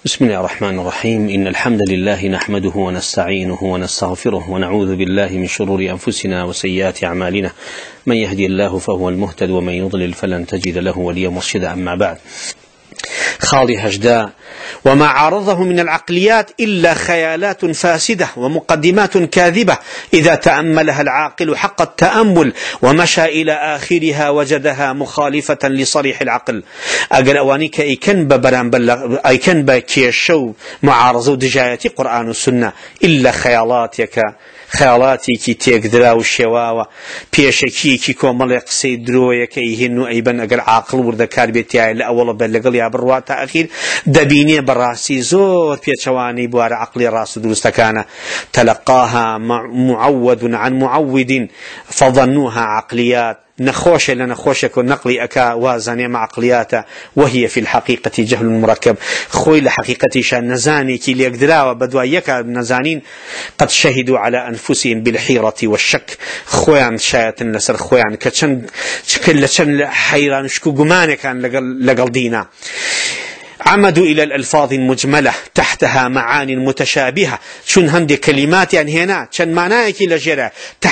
بسم الله الرحمن الرحيم. إن الحمد لله نحمده ونستعينه ونستغفره ونعوذ بالله من شرور أنفسنا وسيئات أعمالنا. من يهدي الله فهو المهتد ومن يضلل فلن تجد له وليا مرشدا. أما بعد، خالي هجداء وما عارضه من العقليات إلا خيالات فاسدة ومقدمات كاذبة إذا تأملها العاقل حق التأمل ومشى إلى آخرها وجدها مخالفة لصريح العقل. أقل أوانيك أيكن بكيشو معارضة دجاية قرآن والسنة إلا خيالاتي كي تيقدرا والشواوة بيشكي كي كومالي قصي دروية كي هنو أيبن أقل عاقل وردكار بيتياي لأول بلغل يا بروات تأخير دبيني براسي زور بيتشواني بوار عقلي راس درستكانا تلقاها معود عن معود فظنوها عقليات نخوش لنخوشك ونقلي أكا وازاني مع عقلياته وهي في الحقيقة جهل مركب. خوي لحقيقة شان نزاني كي ليقدرا وبدوايك نزانين قد شهدوا على أنفسهم بالحيرة والشك. خويان شايتن لسر خويان كتشن حيران شكو قماني كان لقل دينا. عمدوا إلى الألفاظ المجملة تحتها معاني متشابهة. شن هندي كلمات يعني هنا شن معناك لجرة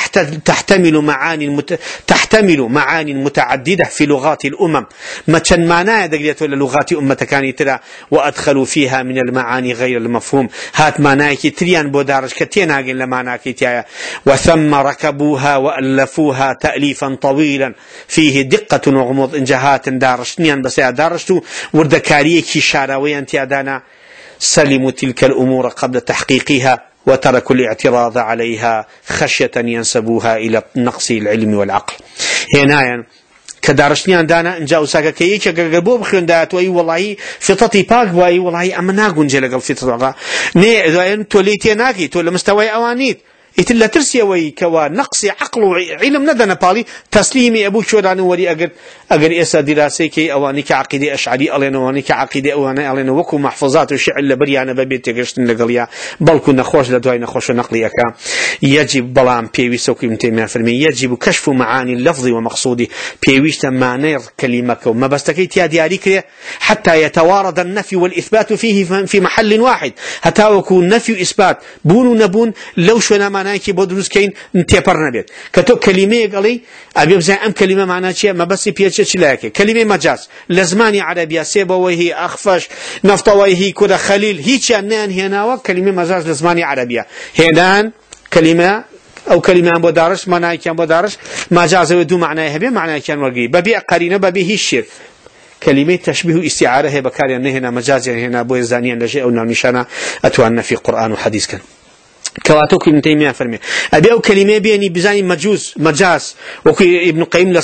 تحتمل معاني متعددة في لغات الأمم. ما شن معناه دقيقة لغات أمة كان ترى وأدخلوا فيها من المعاني غير المفهوم. هات معناك تريان بودارش كتين هاجن لمعناك تيا وثم ركبوها وألفوها تأليفا طويلا فيه دقة وغموض إنجاهات دارشتنيان بس دارشتو وردكاريك شاراوي أنت أدانا سلموا تلك الأمور قبل تحقيقها وتركوا الاعتراض عليها خشية ينسبوها إلى نقص العلم والعقل. هنا كدارشنيان دانا انجا وساكا كييكا قلبو بخيون دات وي والله فطتي باق وي والله أما ناقون جلق الفطر ني توليتي ناقي تولي مستوى أوانيت إتلا ترسي ويكوا نقص عقل علم ندنا بالي تسليمي أبو شوران ولي أجر إسا دراسي كي أوانيك عقيدة أشعري ألين أوانيك عقيدة أواني ألين وكو محفوظات وشعر لبريانا ببيت تقرشتن لقليا بلكو نخوش لدواي نخوش نقلي أكا. يجب بلان بيوي سوكي متيمين فرمي يجب كشف معاني اللفظ ومقصودي بيويش معنى كلمك وما بستكي تيادي كريه حتى يتوارد النفي والإثبات فيه في محل واحد. حتى وكو النفي وإثبات بون نبون لو شونا معناكي بودروس كين نتيبر نبيت كتو كلمة قالي أبي بزاي أم كلمة معناها شيء ما بس بيتش لاكي كلمة مجاز لزماني عربية سيبا وهي أخفش نفطة وهي كذا خليل هيك أنان هنا وكلمة مجاز لزماني عربية هنان كلمة أو كلمة أم بودارش معناها كان بودارش مجاز ودو معناها هبي معناها كان ورقي ببيع قرينة ببيع هيشير كلمة تشبيه استعارة هي بكاري أن هنا مجاز هنا بوزانيا لشيء أو نشانة أتوانا في القرآن وحديث كان كواتوك ابن تيمية فرمي أبي أو كلمة بيني بزاني مجاز وكي ابن قيم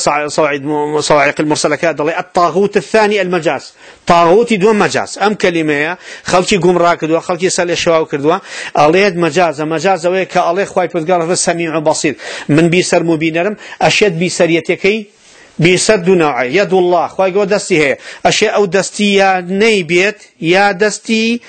صواعق المرسلة كذا الطاغوت الثاني المجاز طاغوت دون مجاز أم كلمة خلقي قوم راكدوا خلقي سال الشواو كردوا عليه مجاز ويك عليه خواي بتقال السميع بصير من بيسر مبينرم أشد بيسريتكي بيسد نوعي يد الله خواهي قو دستي هي أشياء أو دستي يا نيبيت يا دستي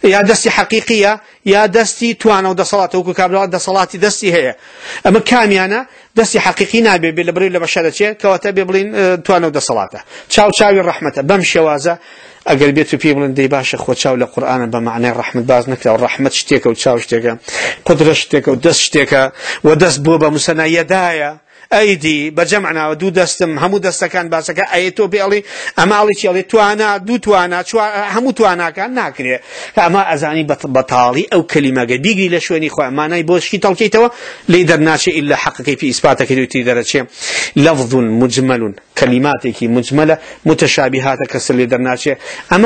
حقيقية يا دستي توانا ودا صلاة وكو كابلات دا صلاة دستي هي أما كاميانا دستي حقيقي نابي بالبريل لبشارة كواتبي بلين توانا ودا صلاة تشاوي الرحمة بمشي وازا أقل بيتو بيبلن دي باشا خو تشاو لقرآن بمعنى الرحمة باز نكتا والرحمة شتيكا وتشاو شتيكا قدرة شتيكا ودس شتيكا ودس بوبا مسنا يدايا أيدي بجمعنا ودو دستم همو دست كان باسكا أيتو بيالي أما علي شيالي توانا دو توانا همو توانا كان ناكري أما أزاني بطالي أو كلمة بيجري لشواني خوا مانا يبوش كي تلقيتوا ليدر ناشي إلا حقك في إثباتك يدوتي درجة لفظ مجمل كلماتك مجملة متشابهاتك سليدر ناشي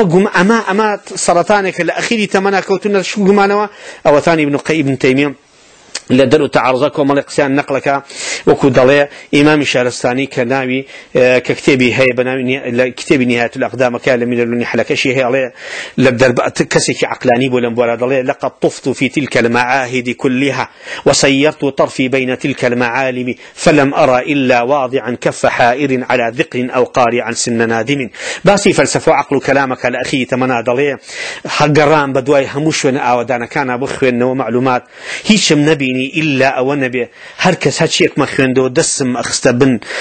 أما سرطانك الأخير تمنى كوتنا شو قمانوا أو ثاني ابن تيمية لدرو تعرضك ومال قسان نقلك وكدلية إمام الشهرستاني كناوي ككتابي هي بناوي كتاب نهاية الأقدام كان من اللون حلقة شيء هي عليه لبدر كسك عقلاني بولن بولادلية لقد طفت في تلك المعاهد كلها وسيرت طرفي بين تلك المعالم فلم أرى إلا واضعا كف حائر على ذقن أو قارعا سن نادم. باسي فلسفة عقل كلامك الأخي تمنادلية حقران بدواي هموش ونأودانا كان بخوين ومعلومات هيش نبي بینی إلا أو نبي هركس هاتشيك ما خويندو دسم أخست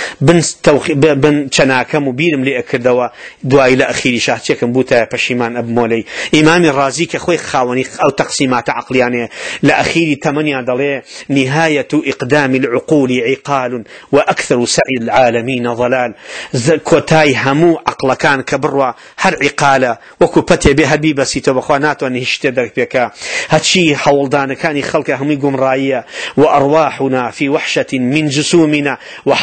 بن چناكم وبيرم لأكدوا دعاء إلى أخير شاهتشيكم بوتا بشيمان أب مولي إمام الرازي كخوي خاوني أو تقسيمات عقليانية لأخير 8 دلي نهاية إقدام العقول عقال وأكثر سعي العالمين ضلال كوتاي همو عقل كان كبروا هر عقالة وكوبتي بها بيبسيتو بخوانات وأنه اشتدرك بك هاتشي حولدان كان خلق هم قمراية وأرواحنا في وحشة من جسومنا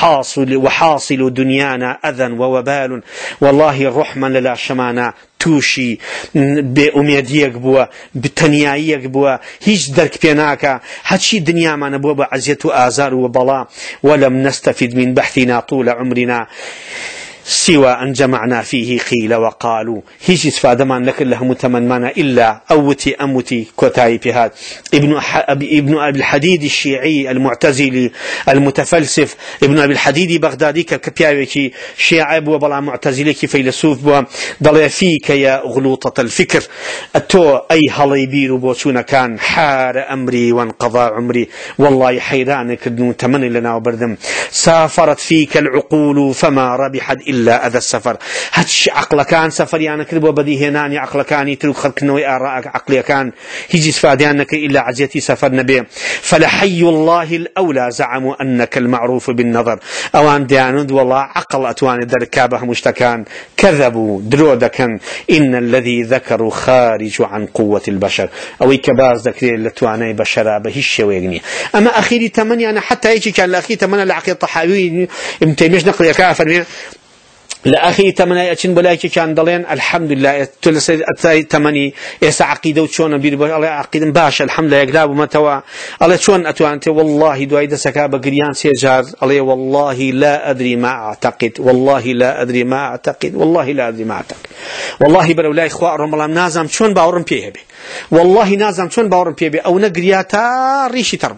وحاصل دنيانا أذى ووبال والله الرحمن للا شمانا توشي بأميديك بوا بتنيايك بوا هيج درك بيناك هاتشي دنيا ما نبوا بعزية آزار وبلا ولم نستفد من بحثنا طول عمرنا سوى أن جمعنا فيه قيل وقالوا هيج استفادة من لك الله متمنى إلا أوتي أموتي كوتاي في هذا ابن أبي الحديد الشيعي المعتزلي المتفلسف ابن أبي الحديد بغدادي كبياوي شيعي بوا بلا معتزلي فيلسوف بوا ضل فيك يا غلوطة الفكر أتو أي هليبير بوشونا كان حار أمري وانقضى عمري والله حيرانك تمني لنا وبردم سافرت فيك العقول فما ربحت إلا أذى السفر هاتش عقل كان سفر يعني كذب وبديه هناني عقل كان يترك خلق نوي آراء عقلي كان هيجي سفاديانك إلا عزيتي سفر نبي فلحي الله الأولى زعموا أنك المعروف بالنظر أوان ديانود والله عقل أتوان دركابه مشتكان كذبوا درودكا إن الذي ذكروا خارج عن قوة البشر أو كباز ذكري لتواني بشرا بهش ويغني أما أخيري 8 أنا حتى هيك كان الأخير 8 لعقيد طحاوي امتميش نقل يكافر لأخي 8 أشين بلاكي كان دلين الحمد لله تلسي 8 إيس عقيدة وشون بير الله عقيدة باش الحمد لله يقلاب ومتوا الله شون أتوانت والله دوايد سكابة قريان سيجار الله والله لا أدري ما أعتقد والله لا أدري ما أعتقد والله لا أدري ما أعتقد والله برو لا إخوة رمضان نازم شون باورم بيه بي والله نازم شون باورم بيه بي أو نقرياتا ريشي تربو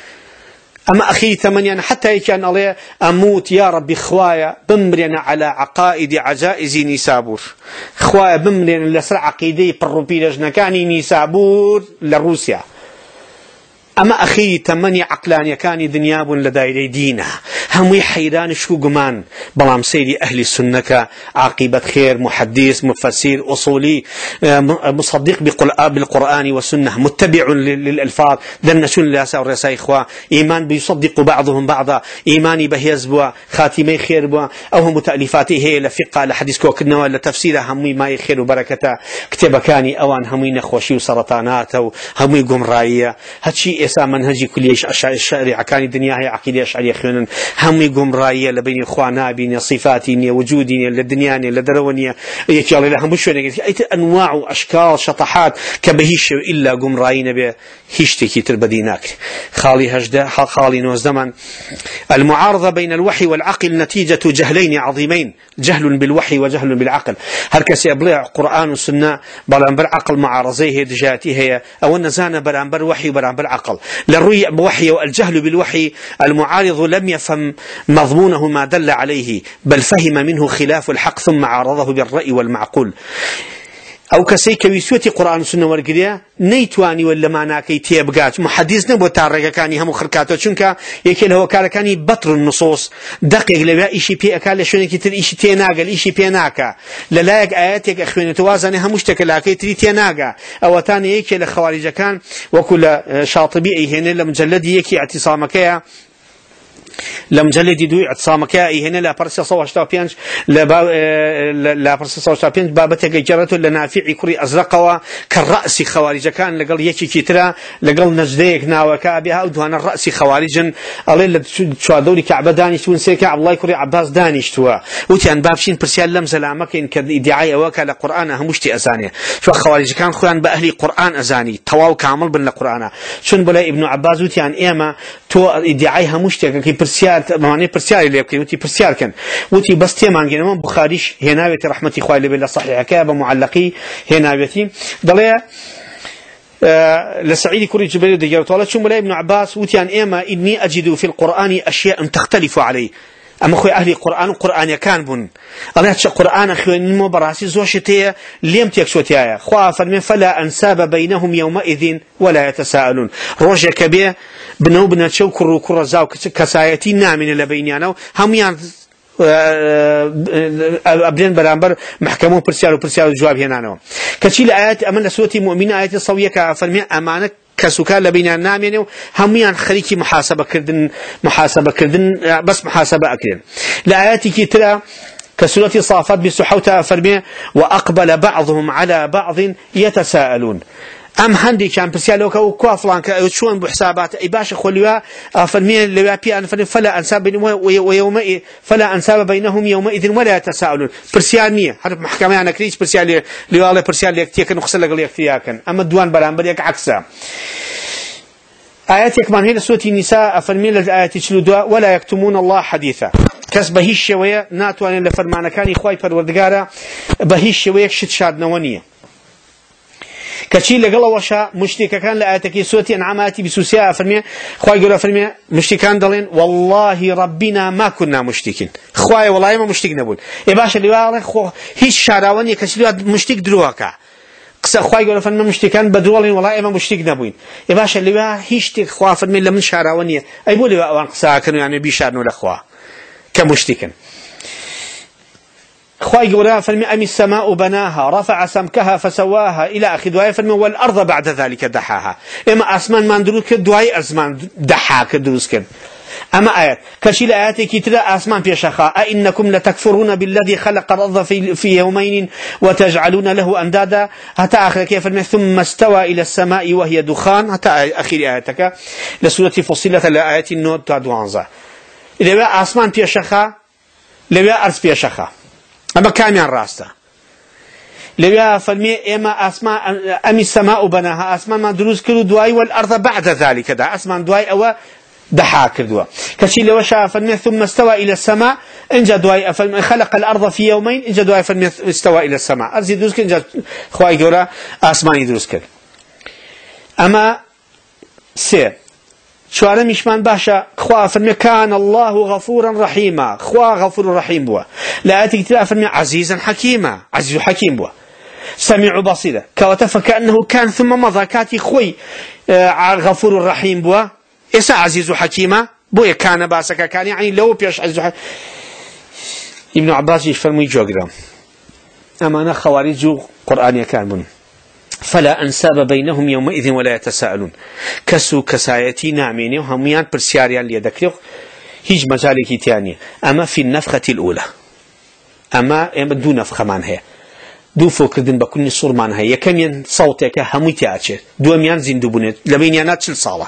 أما أخي 8 حتى كان الله أموت يا ربي خوايا بمرنا على عقائد عجائز نيسابور خوايا بمرنا لسرع عقيدي بالروبي لجنكاني نيسابور لروسيا أما أخي 8 عقلانيا كان دنياب لدايري دينه هم حيران شو قمان بلام سيري أهل السنة عاقبة خير محدث مفسر أصولي مصدق بالقرآن والسنة متبع للألفاظ ذن شن لاسا ورسا إخوة إيمان بيصدق بعضهم بعضا إيماني بهيز بوا خاتمي خير بوا أو هم تأليفاته هي لفقه لحديث كوكنا ولا تفسيره همي ما يخير وبركته كتب كاني أوان همي نخوشي وسرطانات همي قمراية هادشي إسا منهجي كليش الشريعة كان الدنيا هي عقيدة أشعرية خيونا همي قمراية لبين إخوانا بين صفاتي وجودي للدنيا لدرونية يكي الله لهم بشوية أي أنواع وأشكال شطحات كبهيش إلا قمرايين به هيشتكي تربديناك خالي هجدة خالي نوزدمان المعارضة بين الوحي والعقل نتيجة جهلين عظيمين جهل بالوحي وجهل بالعقل هركس يبلع قرآن والسنة برانبر عقل معارضيه دجاتي هي أو النزانة برانبر وحي وبرانبر عقل للرؤية بوحي والجهل بالوحي المعارض لم يفهم مضمونه ما دل عليه بل فهم منه خلاف الحق ثم عارضه بالرأي والمعقول أو كسيك ويسوتي قرآن السنة والقرية نيتواني ولا معناكي تيبقات محدثنا بوتارك كاني هم خركاته شنكا يكيل هو كاني بطر النصوص دقيق لبا إشي بي أكال شوني كتر إشي تيناقا إشي بيناكا للايق آياتك أخوين توازني هم مشتكلاكي تري تيناقا أو تاني يكيل خوارج كان وكل شاطبي هنا لمجلدي يكي اعتصامكيا لم جلدي دوي اعتصامك هنا لا برسي صوش تابينج لا برسي صوش تابينج بابتك جرته لنافع كري أزرقوا كالرأس خوارج كان لقل يكي كترا لقل نجديك ناوكا بها ودهان الرأس خوارجا الله شو دوري كعب دانيش ونسيك عبد الله كري عباس دانيش توا وتيان بابشين برسيال لم زلامك إن كدعاية وكا لقرآن همشتي أزاني شو خوارج كان خوان بأهلي قرآن أزاني تواو كامل بن القرآن شون بلا ابن عباس وتيان إيما تو ادعاء همشتي كي برسيال معني برسيال اللي يبكي وتي برسيال كان وتي بس تيمان جنما بخاريش هنا رحمتي خوالي بالله صحيح كابه معلقي هنا بيتي ضليا لسعيد كوري جبريل دجال طالت شو ملا ابن عباس وتيان إما إني أجد في القرآن أشياء تختلف عليه أما خوي أهل القرآن وقرآن يكان بن الله تش قرآن خوين مو براسي زوشتيه ليم تكسوتيا خوا فرمي فلا أنساب بينهم يومئذ ولا يتساءلون روجا كبير بنو بنتشو كرو كرو زاو كسايتي نامين لبينيانو هم يعني أبدين برامبر محكمة برسيال جواب هنا كشيل آيات أمن سورة المؤمنين آيات الصوية كفرمي أمانة كسكان لبين نامين هميان خليكي محاسبة كردن بس محاسبة أكلين لآياتي كتير كسورة صافات بسحوتها فرمي وأقبل بعضهم على بعض يتساءلون أم هندي كان برسيالوك أو كوافلان كشون بحسابات إباش خلوا فرمي لوا بيان فلا أنساب ويومئذ فلا أنساب بينهم يومئذ ولا يتساءلون برسيانية حرب محكمة أنا كريش برسيال لوا برسيال يكتيك نخسر لك يكتياكن أما الدوان برامبر يك عكسه آياتك من هنا سورة النساء فرمي الآيات تشلوا ولا يكتمون الله حديثا كس بهيش شوية ناتوان لفرمان كان إخوي بالوردقارة بهيش شوية شت شاد نوانية كشي لقلا وشا مشتك كان لآياتك سورة أنعاماتي بسوسيا فرمي إخوي قالوا فرمي مشتكان دلين والله ربنا ما كنا مشتكين إخوي والله ما مشتك نبول إباش اللي واضح خو هيش شاراوانية كشي مشتك دروكا قصة خواهي قولوا فرمي مشتكان بدرولين والله إما مشتك نبوين إباشا اللي هيشتك خواه فرمي لمن شاراوانية أي بولي وان قصة كانوا يعني بيشارنوا لأخواه كمشتكن خواهي قولوا فرمي أم السماء بناها رفع سمكها فسواها إلى آخر دعاء فرمي والأرض بعد ذلك دحاها إما أسمان ما ندروس كدعاء أسمان دحا كدروس كد أما آيات كشيل آياتي كتلا أسمان في شخاء أئنكم لتكفرون بالذي خلق الأرض في يومين وتجعلون له أندادا حتى آخر كيف ثم استوى إلى السماء وهي دخان حتى آخر آياتك لسورة فصلة الآيات النوت تادوانزا إذا أسمان في شخاء لبيا أرض في شخاء أما كاميان راستا لبيا فالمي إما أسمان أم السماء بناها أسمان ما دروس كل دواي والأرض بعد ذلك دا أسمان دواي أو دحا كردوا كشي لو شاف ثم استوى إلى السماء إنجا دواي خلق الأرض في يومين إنجا دواي استوى إلى السماء أرزي دروسك إنجا خواهي قولا آسماني دروسك أما سي شوارا مشمان باشا خوا فرمي كان الله غفورا رحيما خوا غفور رحيم بوا لا أتكتلا فرمي عزيزا حكيما عزيز حكيم بوا سميع بصيرا كوتف كأنه كان ثم مضى كاتي خوي غفور رحيم بوا إسا عزيز حكيمة بويا كان باسكا كان يعني لو بيش عزيز حكيمة ابن عباس يفرمي جوغرام أما أنا خوارج قرآن كان فلا أنساب بينهم يومئذ ولا يتساءلون كسو كسايتي ناميني وهميان برسياريان ليدكريو هيج مجالكي تانية أما في النفخة الأولى أما دو نفخة معنها دو فوكردن بكل صور معنها يكمين صوتك هميتي أتشر دو أميان زندو بنت لبينيانات شل صالة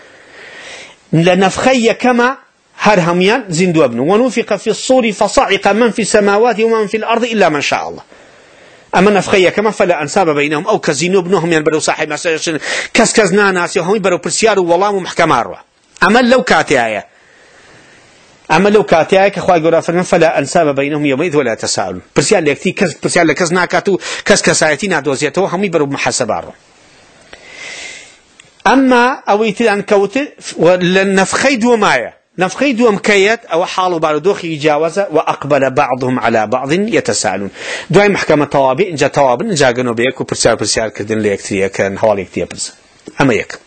لنفخي كما هر هميان زندو ابن ونفخ في الصور فصعق من في السماوات ومن في الأرض إلا من شاء الله أما نفخي كما فلا أنساب بينهم أو كزينو ابنهم ينبروا صاحب مساجد كسكزنا ناس هم يبروا برسيار والله محكمة روى أما لو كاتيايا كخواي قرا فلا أنساب بينهم يومئذ ولا تساءلون برسيار لكتي برسيار لكزنا كاتو كسكسايتين دوزيته هم يبروا محاسبة روى أما أويت أن كوت ولنفخي دو مايا نفخي دو مكيت أو حالوا باردوخي يجاوزه وأقبل بعضهم على بعض يتساءلون دواي محكمة طوابي إن جا طواب إن جا جنوب يك وبرسيار كردن ليكتريا كان حوالي كتير برز أما يك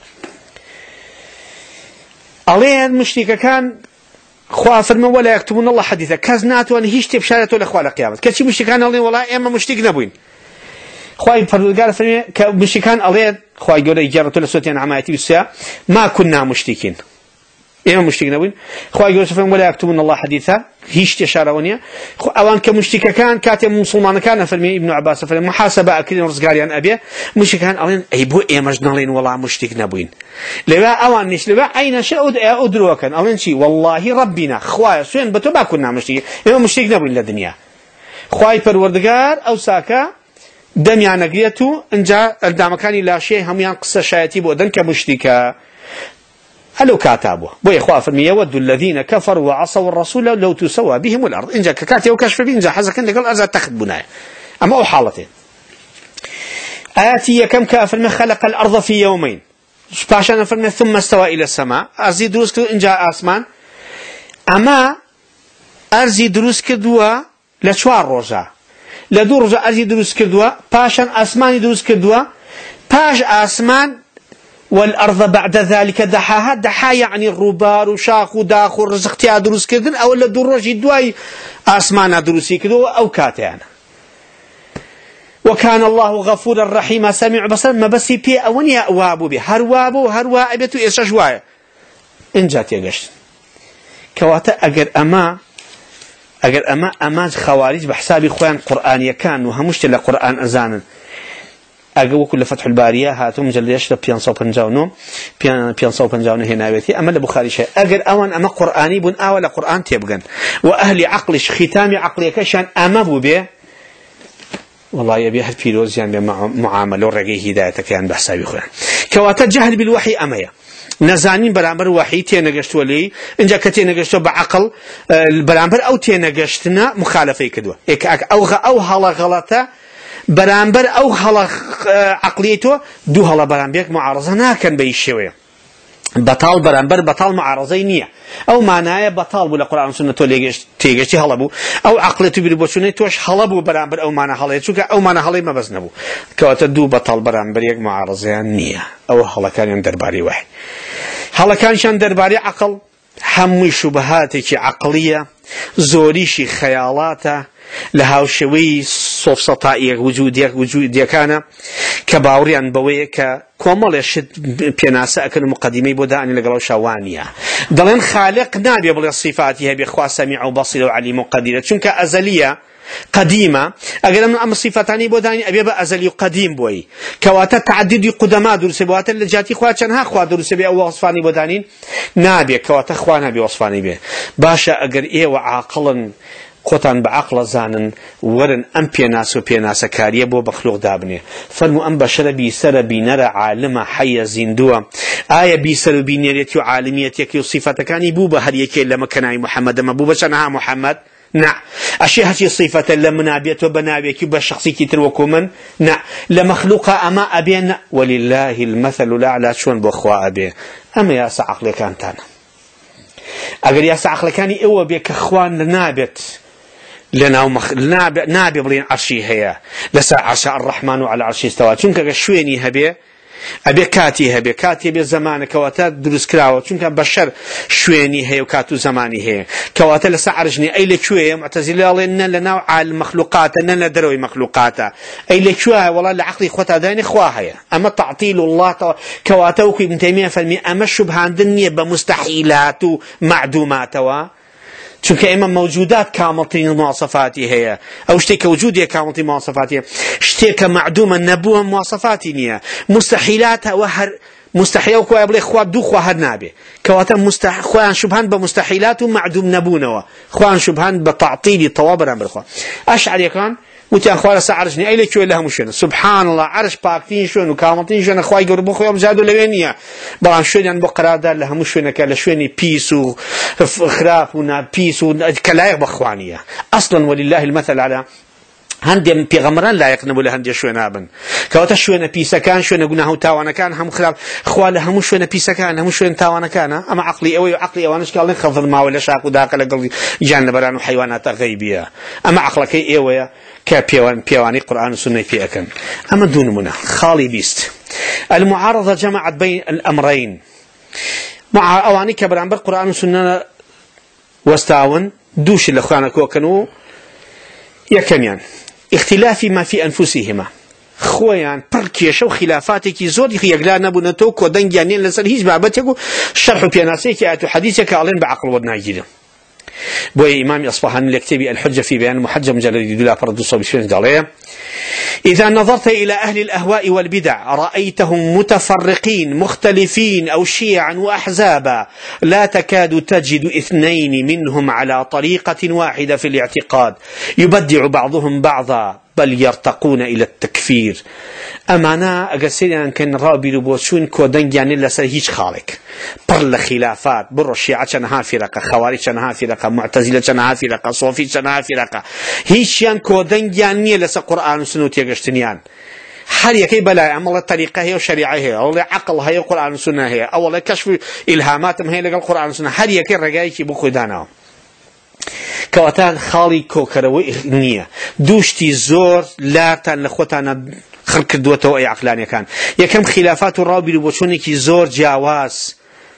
عليه المشرك كان خوافر من ولا يكتبون الله حديثا كزنات وأن هيش تبشارة ولا خوال قيامة كشي مشركان الله والله إما مشرك نبوين خواي فرقال فرمي كمشركان عليه خواي يقول إجارة لسوتين عمايتي بالسياء ما كنا مشركين إما مشركين نبوين خواي يقول سفهم ولا يكتبون الله حديثا هيش تشارونيا أوان كمشرك كان كاتب مسلمان كان فرمي ابن عباس فرمي محاسبة أكلين رزقاريان أبيه مشركان علين أي بو إما جنالين والله مشرك نبوين لبا أوان نش لبا أين شيء أدروكن علين شيء والله ربنا خواي سوين بتو ما كنا مشركين إما مشرك نبوين للدنيا خواي پروردگار أو ساكا دميا نقريتو انجا الدامكاني لا شيء هم ينقص شايتي بودن كمشركا هلو كاتابه بو إخوة فرمي يود الذين كفروا وعصوا الرسول لو تسوى بهم الأرض إنجا كاتي وكشف بي إنجا حزكا لقل أرزا تاخد بنايا أما أو حالتين آياتي كم كافر خلق الأرض في يومين باشانا فرمي ثم استوى إلى السماء أزيد روسك إنجا آسمان أما ئەرزی دروست کردووە لە 4 ڕۆژە لە 2 ڕۆژە ئەرزی دروست کردووە پاشان ئاسمانی دروست کردووە پاش ئاسمان والأرض بعد ذلك دحاها دحا يعني الروبار وشاخ وداخ ورزقتها دروس كردن أو اللي دروجي دواي آسمان دروسي كدو أو كاتيانا وكان الله غفورا رحيما سميع بصر ما بس بي أونيا أوابو بي هروابو هروابتو إيشجوايا إن جات يقشت كواتا أجر أما خوارج بحساب خوان قرآن كان وهمشت لقرآن أزانا أجو كل فتح البارية هاتو مجلد يشرب 559 هنا بيتي أما البخاري شيء أجر أوان أما قرآني بن أول قرآن تيبغن وأهل عقلش ختام عقلي كشان أما بوبي والله يبي أحد فيروز يعني معاملة ورقي هدايتك كان بحسابي خوان كواتا جهل بالوحي أمية نزانين برامبر وحي تينقشتوا لي إنجا كتينقشتوا بعقل برامبر أو تينقشتنا مخالفة كدوة أو هلا غلطة برامبر أو هلا عقليته دو هلا برامبيك معارضة ناكن بيشوية بطال برامبر بطال معارضة نية أو معناه بطال ولا قرآن سنة تيجي هلا بو أو عقليته بيربوشونه توش هلا بو برامبر أو معناه هلا شو أو معناه هلا ما بس نبو كواتدو بطال برامبر يك معارضة نية أو هلا كان يندر باري واحد هلا كان يندر باري عقل حمي شبهاتك عقلية زوريشي خيالاته لهاو شوي صوف سطائيك وجوديك كان كباوريان بويك كومال يشد بيناسا أكن مقدمي بوداني لقلو شوانيا دلين خالق نابي بلي صفاتها بإخوة سميع وبصير وعليم وقدير چونك أزلية قديمة أقل من أمر صفتاني بوداني أبيبا أزلي قديم بوي كواتا تعدد قدماء درسي بواتا اللي جاتي خواتشانها خواه درسي بي أو وصفاني بودانين نابي كواتا خوانا بي وصفاني بي باشا أقل إيه وعاقلا قوتان بعقل زانن ورن أم بيناس وبيناس كاريه بو بخلوق دابنه فرمو أم بشر بيسر بينر عالم حي زندوه آية بيسر بينريتي وعالميتي وصفتكاني بو بهريكي لما كناي محمد ما بو بشنها محمد نعم أشياء هذه صفة لمنابيت وبنابيك بشخصي كتر وكمن نعم لمخلوقة أما أبين ولله المثل الأعلى شون بأخوة أبي أما يا سعقل كان تانا أقل يا سعقل كاني إيوه بيك أخوان لنابت لنا نابي بلين عرشي هي لسا عرش الرحمن على عرشي استوى چونك شويني هبي أبي كاتي بزمان كواتا دروس كراوة چونك بشر شويني هي وكاتو زماني هي كواتا لسا عرجني أي لشوية معتزلة الله إن لنا على المخلوقات إن لدروي مخلوقات أي لشوية والله لعقلي خوتا داني خواها أما تعطيل الله كواتا وكي ابن تيمية فالمي أما الشبهان دنيا بمستحيلات معدومات چونك إما موجودات كاملتين مواصفاتي هي أو شتيك وجودية كاملتين مواصفاتي شتيك معدومة نبوها مواصفاتي مستحيلاتها وهر مستحيل وكوا يبلي خواب دو خواه نابي كواتا خوان شبهان بمستحيلات ومعدوم نبونوا خوان شبهان بتعطيل طوابر أمر خواه أشعر يكان وتان خوار سعرجني أي لك شو لهم شنو سبحان الله عرش باكتين شنو كاملتين شنو خواي قربوا خويا مزادوا لوينيا بلان شنو يعني بقرار دار لهم شنو كلا شنو بيسو خراف ونا بيسو كلايق بخوانية أصلا ولله المثل على هندي بيغمران لا يقنبوا لهندي شو نابن كواتا شو نبيسا كان شو نقولنا هو تاوانا كان هم خلاف خوال هم شو نبيسا كان هم شو تاوانا كان أما عقلي أوانش قال نخفض ما ولا شاق وداخل قلبي جان بران وحيوانات غيبية أما عقلك إيه كبيواني قرآن والسنة في أكن أما دون منا خالي بيست المعارضة جمعت بين الأمرين مع أواني كبران بالقرآن والسنة واستعون دوش اللي أخوانا كوكنو يكنيان اختلاف ما في أنفسهما خويان بركيش وخلافاتك زود يقلان ابو نتوك ودنجانين لسر هيج بابتك شرح بياناسيك آيات حديثك علين بعقل ودناجيل بوي إمام أصبحان لكتبي الحجة في بيان محجم مجلد دولا فرد الصبي داليه إذا نظرت إلى أهل الأهواء والبدع رأيتهم متفرقين مختلفين أو شيعا وأحزابا لا تكاد تجد اثنين منهم على طريقة واحدة في الاعتقاد يبدع بعضهم بعضا بل يرتقون إلى التكفير أمانا أقصد أن كان رابي لبوشون كودن يعني لسر هيج خالق بر خلافات بر الشيعة شنها فرقة خوارج شنها فرقة معتزلة شنها فرقة صوفي شنها فرقة هيج يعني كودن يعني لسر قرآن وسنة يقشتنيان هر يكي بلا عمل الطريقة هي والشريعة هي أو عقل هي والقرآن والسنة هي أو كشف إلهاماتهم هي لقى القرآن والسنة هر يكي رجايك بخدانه كواتان خالي كوكروي نية دوشتي زور لا تان لخوتانا خلق دوته أي عقلانية كان يكم خلافات الرابي لبوشونيكي زور جاواز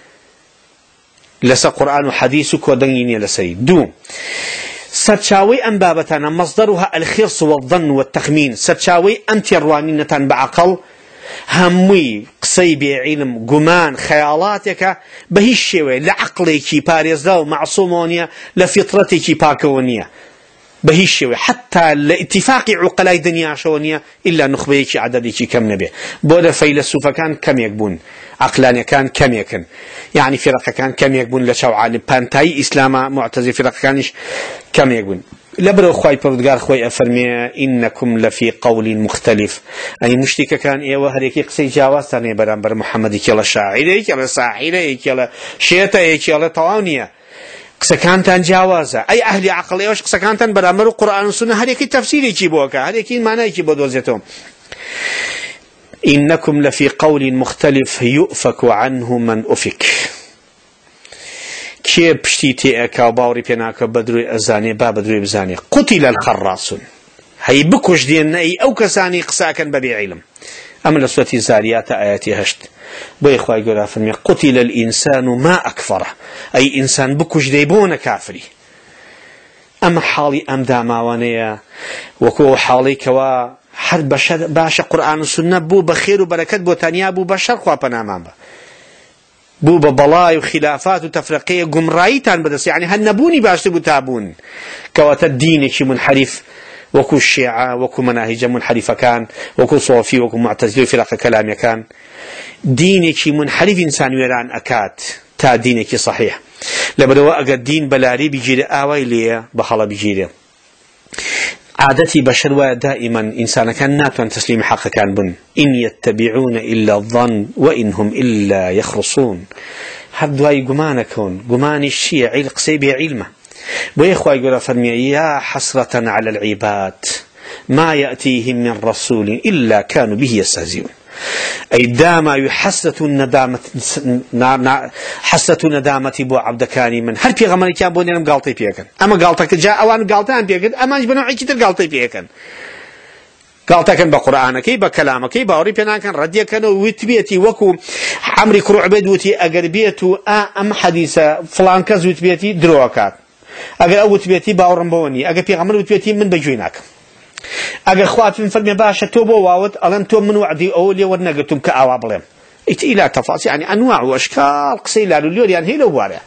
لسا قرآن وحديثك ودنيني لسري دو سرچاوي أم بابتانا مصدرها الخرص والظن والتخمين سرچاوي أم تروانينتان بعقل هموي قصي بعلم قمان خيالاتك بهي الشيوي لعقليكي باريزداو معصومونيا لفطرتك باكونيا بهي الشيوي حتى لاتفاق عقلاء دنيا شونيا إلا نخبيك عددك كم نبي بودا فيلسوف كان كم يكبون عقلانيا كان كم يكن يعني فرقة كان كم يكبون لشو عالم بانتاي إسلاما معتزل فرقة كانش كم يكبون لبرو خواي پروردگار خواي أفرمي إنكم لفي قول مختلف أي مشتك كان إيوه هريكي قصي جاواز تاني برانبر محمد كيلا شاعر كيلا ساحر كيلا شيطة كيلا طوانية قسكانتان جاوازة أي أهل عقل إيوش قسكانتان برانبر القرآن والسنة هريكي تفسيري كيبوكا هريكي معنى كيبودوزيتهم إنكم لفي قول مختلف يؤفك عنه من أفك كي بشتيتي اكا باوري بيناك بدروي ازاني با بدروي بزاني قتل الخراصون هي بكوش دينا اي او كساني قساكا ببي علم اما لسوة زاريات اياتي هشت بي اخوة يقول فرمي قتل الانسان ما اكفره اي انسان بكوش ديبون كافري اما حالي ام داماوانيا وكو حالي كوا حد بشر باشا قرآن والسنة بو بخير وبركات بو تانيا بو بشر خواه پنامان با بو ببلاي وخلافات وتفرقية قمرايتان بدس يعني هالنبوني باش تبو تابون كواتا الدين شي منحرف وكو الشيعة وكو مناهج منحرفة كان وكو صوفي وكو معتزلي فرق كلام كان دينك شي منحرف إنسان ويران أكاد تا دينك صحيح لبدو أقا الدين بلاري بيجيري آوي ليه بخلا بيجيري عادتي بشر دائما إنسان كان ناتوان تسليم حق كان بن إن يتبعون إلا الظن وإنهم إلا يخرصون هردواي قمانكون قمان الشيء علق سيبي علمه ويخوى يقول فرمي يا حسرة على العباد ما يأتيهم من رسول إلا كانوا به يستهزئون أي داما يحسة ندامة بو عبد كاني من هل في غمري كان بوني قالطي بيكن أما قالتك جاء أوان قالتان بيكن أما جبنوا كتير قالطي بيكن قالتك بقرآنك بكلامك باوري بينا كان رديا كانوا ويتبيتي وكو عمري كروع بدوتي أقربيتو أم حديثة فلان كز ويتبيتي دروكات أقر أو ويتبيتي باورن بوني أقر في غمر ويتبيتي من بجويناك اگر خواتم فرمی باشه تو بو واوت الان تو من وعدي اولي ورنقتم كاوابلم الى تفاصيل يعني انواع واشكال قصيله لليول يعني هي لو وارع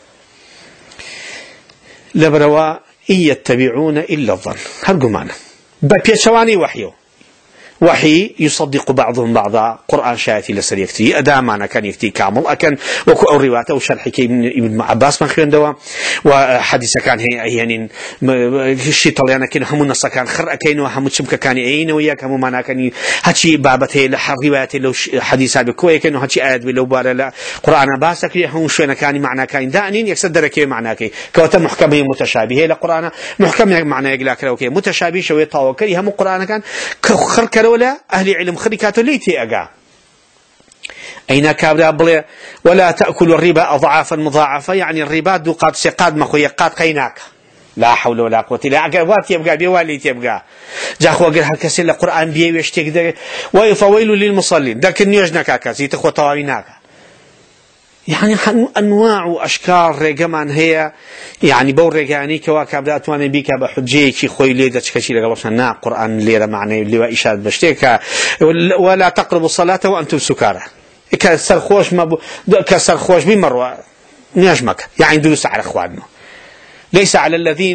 لبروا ان يتبعون الا الظن هرجمانه ببيشواني وحي يصدق بعضهم بعضا قرآن شايتي لسر يكتي أدامانا كان يكتي كامل أكن وكو أو رواته وشرحكي من ابن عباس من خيرن دوا وحديث كان هي يعني شي طليانا كان همو نصا كان خر أكين وهمو شمك كان أين وياك همو مانا كان هاتشي بابته لحر رواته لو حديثات بكوي كان هاتشي آيات بلو بارا لا قرآن باسك هم شوينا كان معنى كان دانين يكسدر كي معنى كي كوتا محكمه متشابهه لقرآن محكم معنى يقلاك لو كي متشابه شوية طاوكري هم قرآن كان خر ولا أهل علم خريكات ليتي أجا أين كابدا بلي ولا تأكل الربا أضعافا مضاعفة يعني الربا دو قاد سقاد مخيقات قيناك لا حول ولا قوة إلا بالله وات يبقى بيوالي يبقى جاخو قال هالكسر القرآن بيه ويشتك ده ويفويل للمصلين ذاك النيوجنا كاكاسي تخو طواريناك يعني أنواع وأشكال رجمان هي يعني بور رجاني كواكبات وانا بيك بحجيك خوي ليدة كشي لقلوشنا نا قرآن ليرة معنى اللي وإشاد بشتيك ولا تقربوا الصلاة وأنتم سكارى كسر خوش ما كسر خوش بمروة نجمك يعني دروس على إخواننا ليس على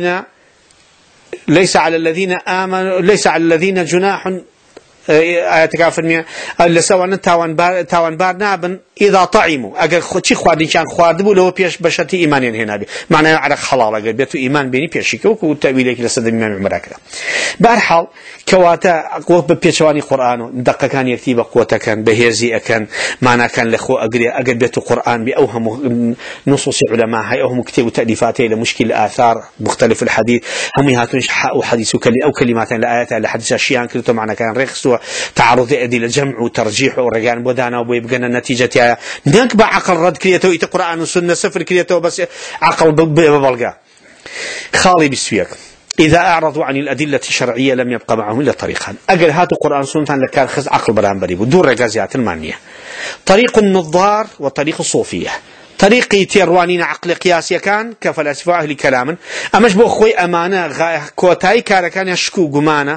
الذين آمنوا جناح آياتك أفرمي اللي سوى تاوان بار نابن إذا طعموا أجر خشي خوادين كان خوادبوا لو بيش بشرتي إيمانين هنا بي معناه على خلال أجر بيتو إيمان بيني بيشيك وتأويلك لسد الإمام عمر كذا بارحال كواتا قوة بيشواني قرآن دقة كان يكتب قوة كان بهزي كان معناه كان لخو أجر بيتو قرآن بأوهم نصوص علماء هاي أوهم كتب تأليفاته لمشكل آثار مختلف الحديث هم يهاتونش حق وحديث أو كلمات لآيات لحديث أشياء كلتو معناه كان رخص تعرض أدي للجمع وترجيح ورجان بدانا وبيبقنا النتيجة نكبة عقل رد كريته القرآن والسنة صفر كريته بس عقل ببلغا خالي بالسويق إذا أعرضوا عن الأدلة الشرعية لم يبقى معهم إلا طريقان أجل هاتوا قرآن سنة لكان خز عقل برانبري ودور رجازيات المانية طريق النظار وطريق الصوفية طريقي تيروانين عقل قياسي كان كفلاسفة أهل كلاما أمش بو خوي أمانة كوتاي كان يشكو قمانة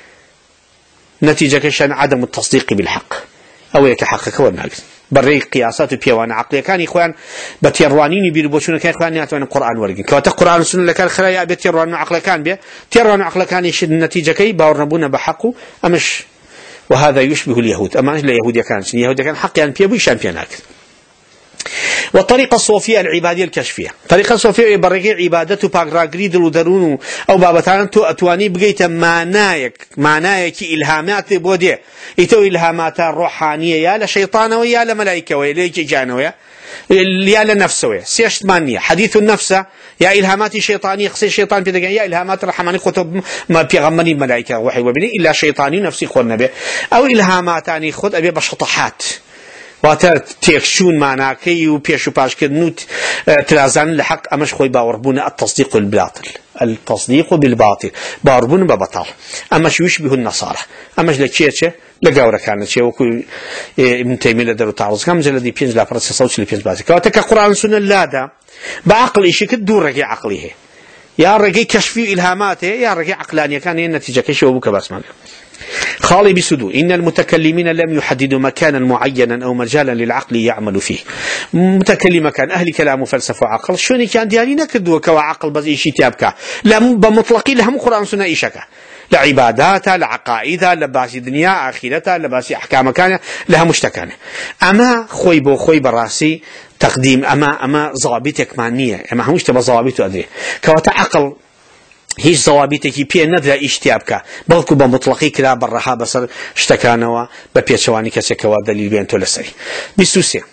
نتيجة كشان عدم التصديق بالحق أو يكحقك والناقص بري قياسات وبيوان عقلية كان إخوان بتيروانين بيربوشون كان إخوان يعتبرون القرآن ورقين كواتا قرآن السنة لكان خلايا بتيروان عقل كان بيه تيروان عقل كان يشد النتيجة كي باورنبونا بحقه أمش وهذا يشبه اليهود أما لا يهود اليهود كان حق يعني بيبوي شامبيونات والطريقة الصوفية العبادية الكشفية طريقة الصوفية برقي عبادته باقراقريد ودرون أو بابتان أتواني بقيت معنايك إلهامات بوديه إتو إلهامات روحانية يا لشيطان ويا لملائكة ويا لجانوية يا لنفسه سيشت مانية حديث النفس يا إلهامات شيطانية خصي الشيطان في يا إلهامات رحماني خطب ما بيغمني ملائكة وحي وبني إلا شيطاني نفسي خلنا به أو إلهامات أني خد أبي بشطحات واتا تيكشون معناكي وبيشو باشكدنوت تلازان لحق أمش خوي باوربون التصديق بالباطل التصديق بالباطل باوربون ببطل أمش يشبه النصارى أمش لكيتشه لقاورا كانت شيء وكو ابن تيمية لدرو تعرض كم جلدي بينج لا فرس صوت اللي بينج باسك واتا كقرآن سنة لا دا بعقل إيش كدور رجع عقله يا رجع كشفي إلهاماته يا رجع عقلانية كان هي النتيجة كشوا أبوك بس مالك خالي بسدو إن المتكلمين لم يحددوا مكانا معينا أو مجالا للعقل يعمل فيه متكلم كان أهل كلام وفلسفة وعقل شوني كان ديالينا كدوا كوا عقل بس إيشي تابكا لم بمطلقين لهم قرآن سنة إيشكا لعباداتها لعقائدها لباسي دنيا آخرتها لباسي أحكام كان لها مشتكانة أما خوي بو خوي براسي تقديم أما ضوابطك معنية أما همش تبى ضوابطه أدري كوا عقل هیچ ضوابطێکی پێ نەدرا ئیشتیا بکە بەڵکو بە مطلقی کرا بەڕەها بەسەر شتەکانەوە بە پێچەوانی کەسێکەوە دلیل بێن تۆ لەسەری 23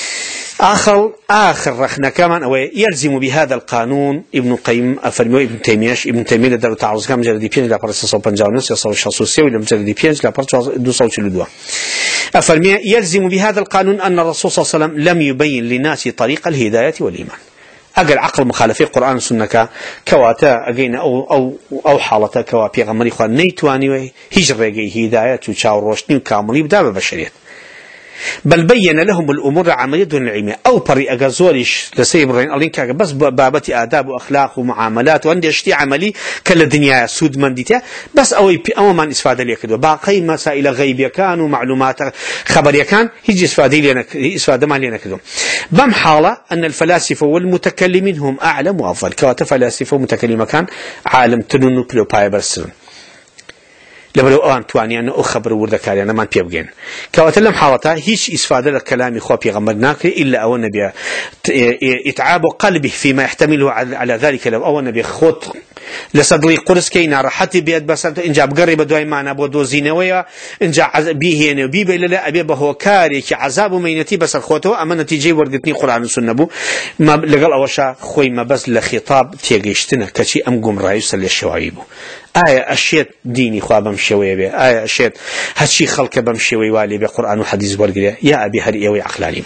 آخر رخنا كمان أو يلزم بهذا القانون ابن قيم أفرمي ابن تيمية لدرو تعرض كم جلدي بينج لا برس صوب بنجاونس يصور الشخصية ولا جلدي بينج لا برس دو صوت الدوا أفرمي يلزم بهذا القانون أن الرسول صلى الله عليه وسلم لم يبين للناس طريق الهداية والإيمان أجل عقل مخالفي القرآن والسنة كواتا أجينا أو حالته كوا بيغمري خوان نيتواني هجرة هداية وشاور روشني وكاملي بدابة بشرية بل بين لهم الأمور عملية دون العلمية أو طريقة زوريش لسيب رين ألين كاغ بس بابتي آداب وأخلاق ومعاملات وعندي اشتي عملي كل الدنيا سود من ديتا بس أو من إسفادة ليكدو باقي مسائل غيبية كان ومعلومات خبرية كان هيجي إسفادة ما لينا كدو بم حالة أن الفلاسفة والمتكلمين هم أعلم وأفضل كواتا فلاسفة ومتكلمة كان عالم تنونو بلو باي برسلون لبلو أوان تواني أنه أخبر وردكاري أنا ما بيبقين كواتلم حالتا هيش إسفادة الكلام إخوة بيغمر ناكري إلا أو النبي إتعاب قلبه فيما يحتمله على ذلك لو أو النبي خط لصدري قرص كينا راحتي بيد بس إن جاب قرب دواي معنا بودو زينويا إن جاء بيه هنا وبيه إلا أبي بهو كاري كعذاب ومينتي بس الخوته أما نتيجة وردتني قرآن السنة بو ما لقال أوشا خوي ما بس لخطاب تيجيشتنا كشي أم قم رايس للشوايبو أشياء ديني خواه بمشوي به أشياء هالشي خلق بمشوي والي بقرآن وحديث ورقية يا أبي هرئي عقلاني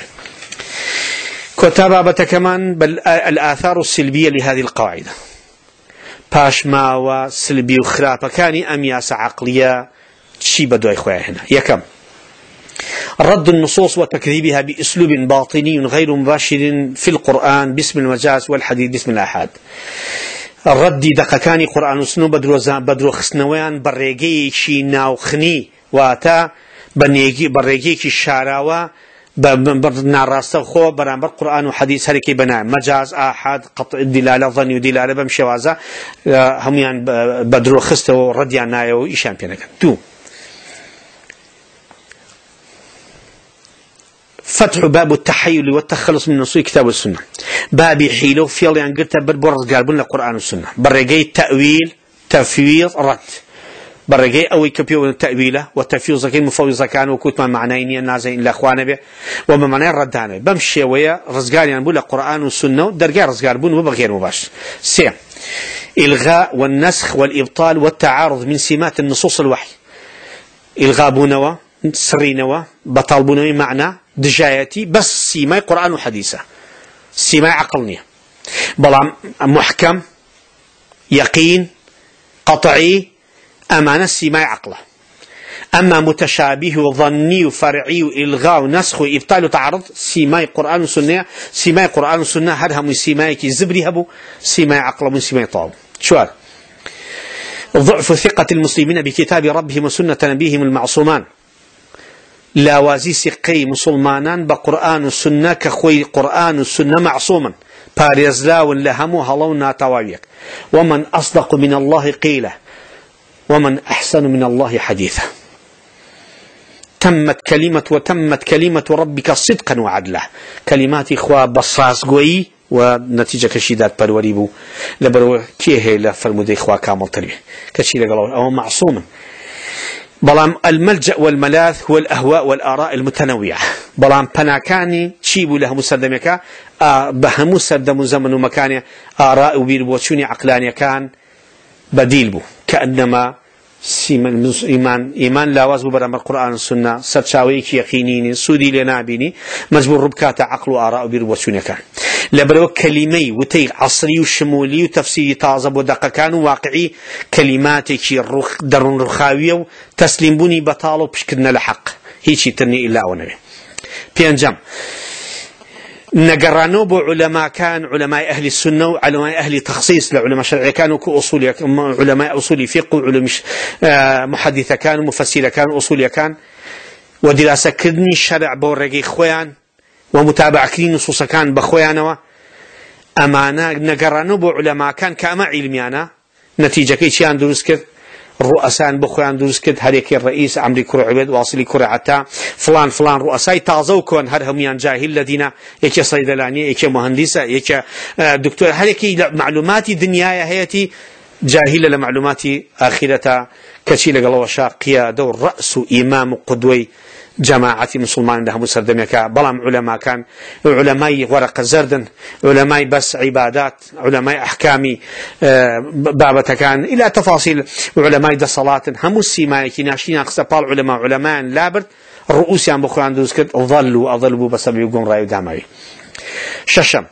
كتابة كمان بل الآثار السلبية لهذه القواعد باش ما وسلبي وخرافة كاني أمياس عقلية شي بدو إخوة هنا يكم رد النصوص وتكذيبها بأسلوب باطني غير مباشر في القرآن باسم المجاز والحديث باسم الآحاد الرد دقكاني قرآن وسنو بدرو خسنويان بريقي شي ناوخني واتا بريقي كي الشاراوة ناراسته خو برامبر قرآن وحديث هركي بناء مجاز آحاد قطع الدلالة ظني ودلالة بمشوازة هم يعني بدرو خسته رديان نايو إيشان بينك تو فتح باب التحيل والتخلص من نصوص كتاب والسنة باب حيلو فيل يعني قلت بالبرد قالبون القرآن والسنة برقي تأويل تفويض رد برقي أوي كبيو التأويله والتفويض كان مفوض كان وكوت ما معناه النازين إلا أخوانا به وما معناه الردانه بمشي ويا رزقان يعني بقول القرآن والسنة درجة رزقان بون وبغير مباشر سي إلغاء والنسخ والإبطال والتعارض من سمات النصوص الوحي إلغاء بونوا سرينوا بطال بونوا معنى دجايتي بس سيماي قرآن وحديثة سيماي عقلني بلام محكم يقين قطعي أمانة سيماي عقله. أما متشابه وظني وفرعي وإلغاء ونسخ وإبطال وتعرض سيماي قرآن وسنة، سيماي قرآن وسنة هرها من سيماي كي زبري هبو سيماي عقله من سيماي طاب. شوار ضعف ثقة المسلمين بكتاب ربهم وسنة نبيهم المعصومان، لا وازي سقي مسلمانان بقرآن والسنة كخوي قرآن والسنة معصوما باريزلا لهمو هلو ناتواويك. ومن أصدق من الله قيله ومن أحسن من الله حديثا. وتمت كلمة ربك صدقا وعدلا. كلمات إخوة بصاص قوي ونتيجة كشيدات بروريبو لبرو كيه لفرمودي إخوة كامل تربيه كشي لقالوا أو معصوما. بلام الملجأ والملاذ هو الأهواء والآراء المتنوعة. بلام بناكاني تشيبوا له مسردمك بهم مسردم زمن ومكانه آراء وبيربوتشوني عقلاني كان بديل بو كأنما سيمان إيمان لا وازبو برام القرآن والسنة سرشاويك يقينيني سودي لنابيني مجبور ربكات عقل وآراء وبيربوتشوني كان لبرو كلمي وتي عصري وشمولي وتفسيري تازب ودقة كانوا واقعي كلماتك الرخ درون رخاوية تسليم بني بطالو بشكلنا لحق هيشي ترني إلا ونبي بينجم نقرانو بعلماء كان علماء أهل السنة وعلماء أهل تخصيص لعلماء شرعي كانوا كأصولي علماء أصولي فقه وعلماء محدثة كانوا مفسرة كانوا أصولي كان ودراسة كدني الشرع بورقي خوان ومتابعة كرين نصوص كان بخوانوا أمانة نقرانو بعلماء كان كأما علميانا نتيجة كيشيان دروس كد رؤساء بخوان دروس كد هريك الرئيس عمري كرة عبيد واصلي كرة عتا فلان رؤساء تازو كون هرهم يان جاهل الذين يك صيدلاني يك مهندسة يك دكتور هريك معلومات دنيايا هيتي جاهلة لمعلومات آخرة كشي لقلوا شاقية دور رأس إمام قدوي جماعة مسلمان لهم سردمك بلام علماء كان علماء ورق زردن علماء بس عبادات علماء أحكامي بابة كان إلى تفاصيل علماء دا صلاة هم السيماء ناشين أقصبال علماء لابرد الرؤوس يان بخور عن دوز كد أضلوا بسبب يقوم رأي داموي ششم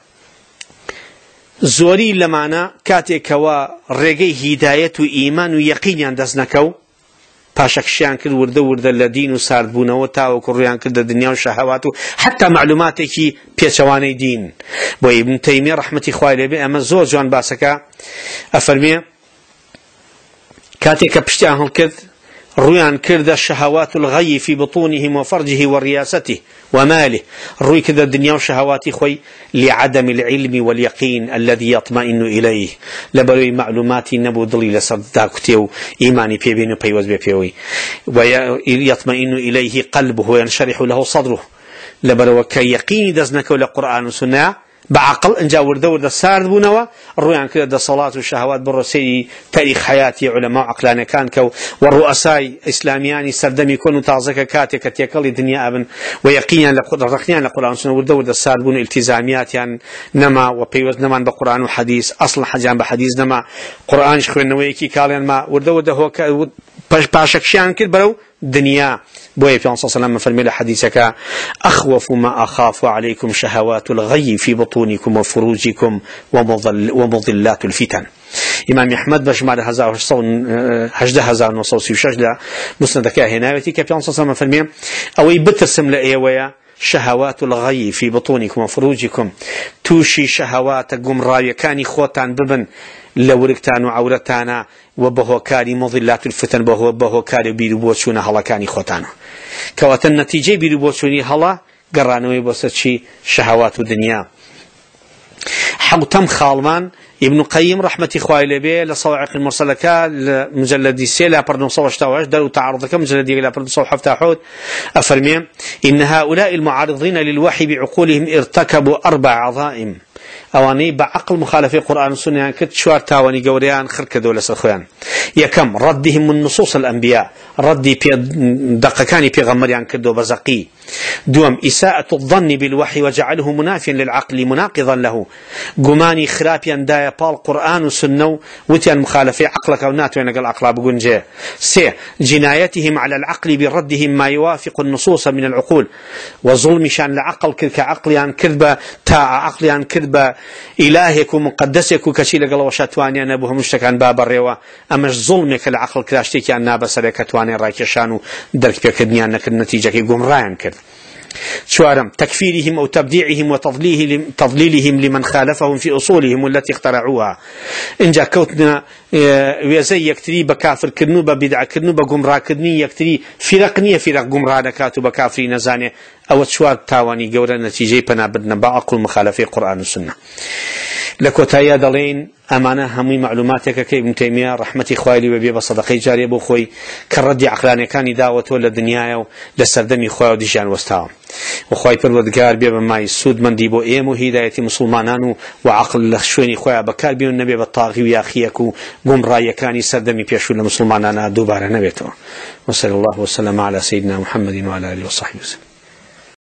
زوري لمانا كاتك ورقي هداية وإيمان ويقين يندزنكو پاشەکشیان کرد وردە لە دین و ساردبوونەوە تاوەکو ڕویان کردە دنیا و شەهەوات و حتا معلوماتێکی پێچەوانەی دین. بۆ ئیبن تەیمیە ڕەحمەتی خوای لێبێ ئەمە زۆر جوان باسەکە ئەفەرمێ کاتێک کە پشتیان هەڵکرد ڕویان کردە شەهەوات الغەی في بطونهم وفرجه ورياسته وماله ڕووی کردە دنیا و شەهەواتی خۆی لعدم العلم واليقين الذي يطمئن إليه لبروي معلوماتي نبو دلي لسر داكتيو إيماني بيبين وبيوز بيبيوي ويطمئن إليه قلبه وينشرح له صدره لبرو كيقين دزنك لقرآن وسنة بعقل انجا ورده سارد بونوا الرؤيان كده صلاة والشهوات بالرسي تاريخ حياتي علماء عقلاني كان كو والرؤساء اسلاميان سردم يكونوا تعزك كاتك تيكل دنيا ابن ويقينا لقرآن لقرآن سنة ورده سارد بون التزاميات يعني نما وبيوز نما بقرآن وحديث اصلا حجان بحديث نما قرآن شخوين نويكي كالين ما ورده هو باشكشيان كده برو دنيا بوي في صلى الله عليه وسلم فرمي حديثك أخوف ما أخاف عليكم شهوات الغي في بطونكم وفروجكم ومضلات الفتن. إمام أحمد بشمال هزار نصوصي وشجلة مسندك هنايتي كي في صلى الله عليه وسلم فرمي أو يبتسم لأيويا شهوات الغي في بطونكم وفروجكم توشي شهوات قمراوية كاني خوتان ببن لوركتان وعورتانا وبهوكاري مضلات الفتن بهوكاري بيربوشونا هلا كاني خوتانا كوات النتيجة بيربوشوني هلا قرانوي بوستشي شهوات الدنيا حوتم خالمان ابن قيم رحمة إخوائي لبيه لصواعق المرسلة مجلد سيلا بردن صوش تاوش دارو تعرضك مجلد يلا بردن صوح حفتاحود أفرمي إن هؤلاء المعارضين للوحي بعقولهم ارتكبوا 4 عظائم اواني بعقل مخالفه القران والسنه كت شوار تاواني قوريان خرك دولة الخوان يكم ردهم من نصوص الانبياء ردي في دقكاني في غمريان كدو بزقي دوم اساءة الظن بالوحي وجعله منافيا للعقل مناقضا له قماني خرابيان دايا بال قران والسنه وتيان مخالفه عقلك او ناتو نقل عقلا بقنجه سي جنايتهم على العقل بردهم ما يوافق النصوص من العقول وظلم شان العقل كعقليان كذبه تا عقليان كذبه إلهك ومقدسك وكشي لقل وشاتواني أنا بهم مشتكان باب الروا أمش ظلمك العقل كلاشتك أن نابسرك تواني رايكشانو درك بكدني أنك النتيجة يقوم رايان كرد شوارم تكفيرهم أو تبديعهم وتضليلهم لمن خالفهم في أصولهم التي اخترعوها إن جا كوتنا ويزي يكتري بكافر كرنو ببدع كرنو بقمرا كرني يكتري فرقنية فرق قمرا نكاتو بكافري نزاني أو شوار تاواني قورا نتيجة بنا بدنا بعقل مخالفة القرآن والسنة لكوتايا دلين أمانة همي معلوماتك كي ابن تيمية رحمتي خوالي وبي بصدقي جاري أبو خوي كردي عقلاني كان داوة ولا الدنيا لسردمي خواه وديجان وستاهم وخواي پروردگار بيبا ماي سود من ديبو ايمو هداية مسلمانانو وعقل لخشويني خواه بكار بيو النبي بالطاغي وياخيكو قم رايا كاني سردمي بيشو لمسلمانانا دوبارا نبيتو وصلى الله وسلم على سيدنا محمد وعلى آله وصحبه وسلم